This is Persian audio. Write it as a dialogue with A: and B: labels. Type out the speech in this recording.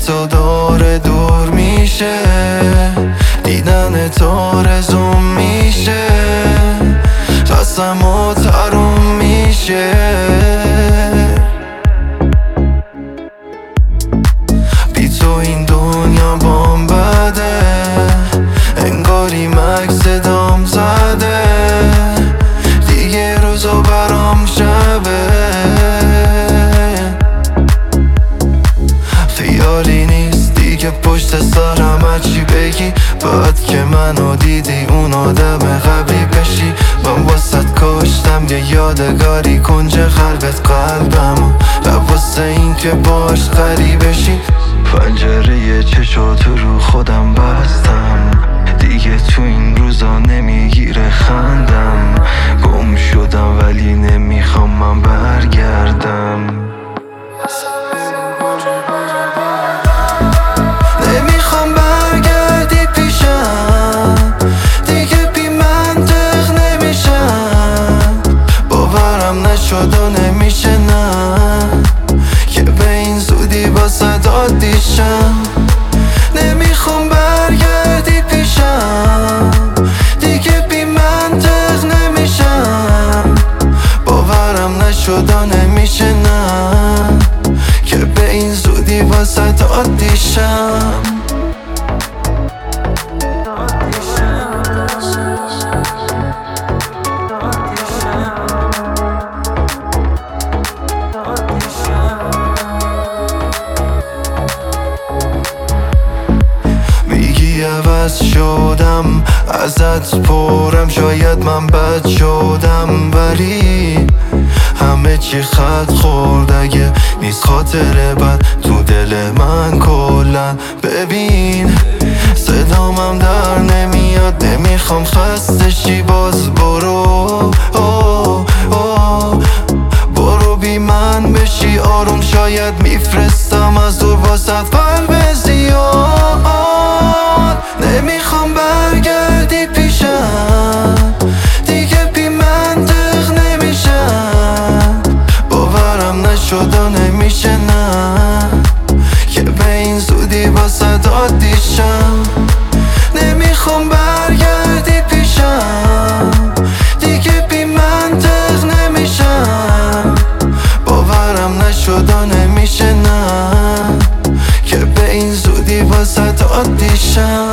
A: تو داره دور میشه، دیدن تو رزوم میشه، قسم و تروم میشه. بی تو این دنیا بام بده، انگاری مکس دام زده، دیگه روزا برام شبه. خیالی نیست دیگه پشت سرم هرچی بگی، بعد که منو دیدی اون آدم قبلی بشی. من واسط کشتم یه یادگاری کنج قلبمو، واسه این که باش غریبشی. پنجره چشاتو رو خودم بستم، دیگه تو این روزا نمیگیره خندم. گم شدم ولی نمیخوام من برگردم، نمیخوام برگردی پیشم، دیگه بی منطق نمیشم. باورم نشد و نمیشه نه، که به این زودی واسه عادیشم. نمیخوام برگردی پیشم، دیگه بی منطق نمیشم. باورم نشد و نمیشه نه، که به این زودی واسه عادیشم. میگی عوض شدم، ازت پرم، شاید من بد شدم، ولی همه چی خط خورد اگه نیست خاطره بد تو دل من کلن. ببین صدامم در نمیاد، نمیخوام خسته شی، باز برو برو بی من بشی آروم. شاید میفرستم از دور واسط قلب زیاد. نمیخوام برگردی پیشم، دیگه بی منطق نمیشم. باورم نشد و نمیشه نه، که به این زودی واسه عادیشم. نمیخوام برگردی پیشم، دیگه بی منطق نمیشم. باورم نشد و نمیشه نه، که به این زودی واسه عادیشم.